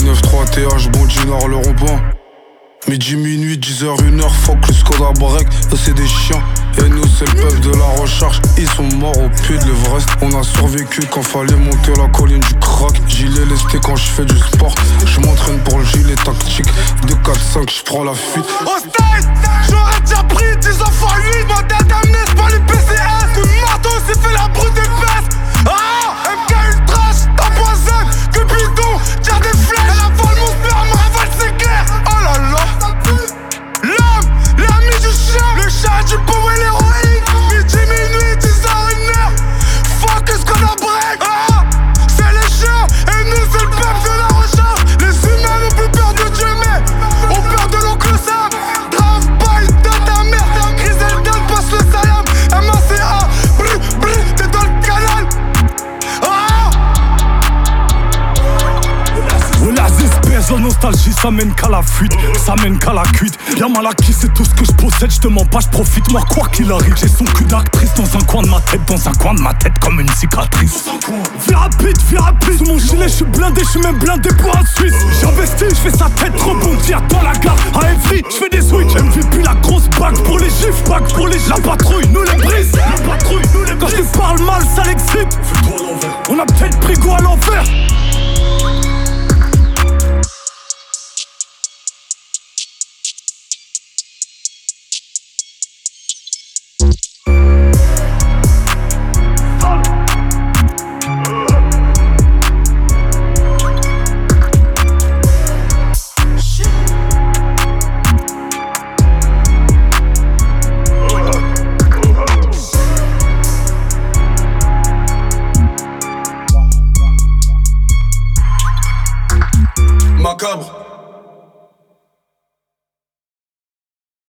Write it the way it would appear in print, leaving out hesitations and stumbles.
9-3 TH, bon Nord, le rond-point. Midi, minuit, 10h, 1h, fuck le Skoda break, eux c'est des chiens. Et nous c'est le peuple de la recherche, ils sont morts au pied de l'Everest. On a survécu quand fallait monter la colline du crack. Gilet lesté quand je fais du sport, je m'entraîne pour le gilet tactique. 2, 4, 5, je prends la fuite. Au stade, j'aurais déjà pris 10 enfants 8. Ma tête amenée, c'est pas les PCS. Coup de marteau, c'est fait la brute épaisse. Ah, MK Ultrash, t'empoisonne, que bidon, tire des flèches. Elle avale mon sperme, ravale c'est clair. Oh là là. L'homme, l'ami du chien, le chat du pauvre et l'héroïne. Midi, minuit, 10h, 1h. Fuck ce qu'on a break. Ah, c'est les chiens, et nous c'est le peuple de la recherche. Les humains n'ont plus peur de Dieu, mais ont peur de l'oncle Sam. Grave bail de ta mère, Griselda passe le salam. MACA, brr, brr, t'es dans le canal. Ah. Oasis pèse, la nostalgie, ça mène qu'à la fuite, ça mène qu'à la cuite. Y'a mal acquis, c'est tout ce que je possède, je te mens pas, je profite. Moi, quoi qu'il arrive, j'ai son cul d'actrice dans un coin de ma tête, comme une cicatrice. Fais rapide, sous mon gilet, je suis blindé, je suis même blindé pour un Suisse. J'investis, je fais sa tête rebondir dans la gare. À Evry, je fais des switches, MVP la grosse bague pour les gifs, bague pour les la patrouille, nous les brise. Quand je te parle mal, ça l'excite. On a peut-être pris goût à l'envers. Macabre.